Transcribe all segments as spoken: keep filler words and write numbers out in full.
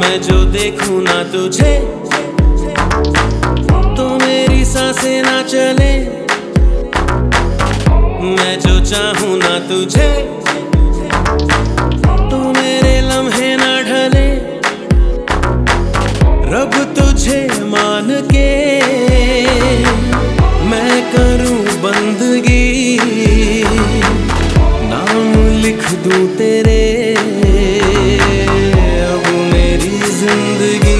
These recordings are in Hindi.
मैं जो देखूं ना तुझे तो मेरी सांसें ना चले। मैं जो चाहूं ना तुझे तो मेरे लम्हे ना ढले। रब तुझे मान के मैं करूं बंदगी, नाम लिख दूं तेरे अब मेरी जिंदगी।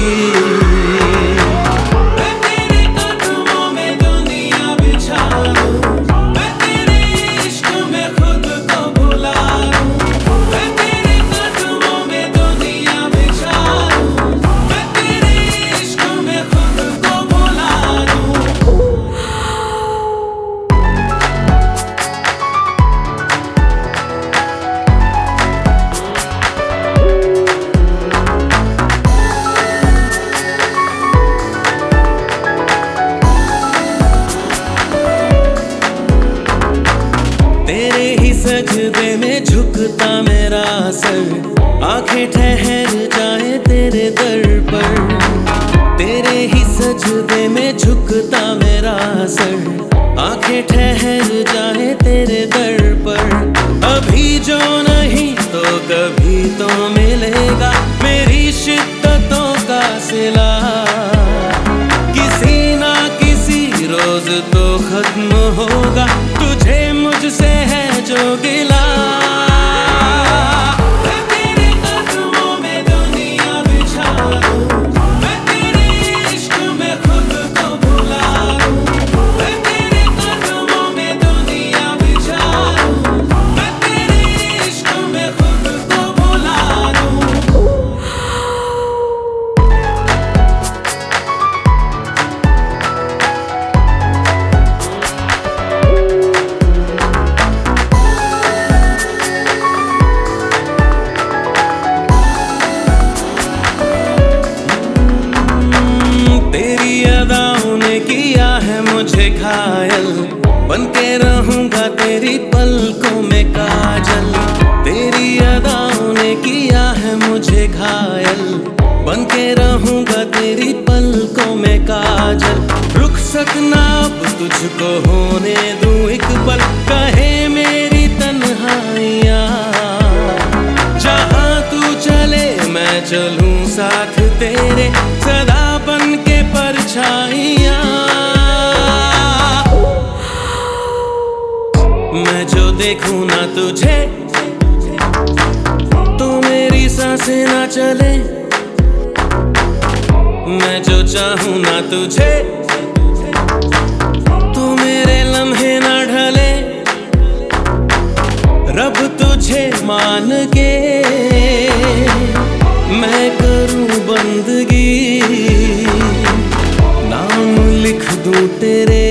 मैं तेरे कदमों में दुनिया बिछा दूं, मैं तेरे इश्क में खुद को भुला दूं। मैं तेरे कदमों में दुनिया बिछा दूं, मैं तेरे इश्क में खुद को भुला दूं। तेरे ही सजदे में झुकता मेरा सर, आंखें ठहर जाए तेरे दर पर। तेरे ही सजदे में झुकता मेरा सर, आंखें ठहर जाए तेरे दर पर। अभी जो नहीं तो कभी तो मिलेगा मेरी शिद्दतों का सिला। किसी ना किसी रोज तो खत्म होगा, तुझे मुझसे है जो गिला। मैं तेरे कदमों में दुनिया बिछा दूं, मैं तेरे इश्क में खुद को भुला दूं। मैं तेरे कदमों में दुनिया बिछा दूं, मैं तेरे इश्क में खुद को भुला दूं। किया है मुझे घायल, बनके रहूंगा तेरी पलकों में काजल। तेरी अदाओं ने किया है मुझे घायल, बनके रहूंगा तेरी पलकों में काजल। रुखसत ना अब तुझको होने दूं एक पल, कहे मेरी तन्हाइयां। जहां तू चले मैं चलूं साथ तेरे, सदा बन के परछाइयां। मैं जो देखूं ना तुझे तो मेरी सांसें ना चले। मैं जो चाहूं ना तुझे तो मेरे लम्हे ना ढले। रब तुझे मान के मैं करूं बंदगी, नाम लिख दूं तेरे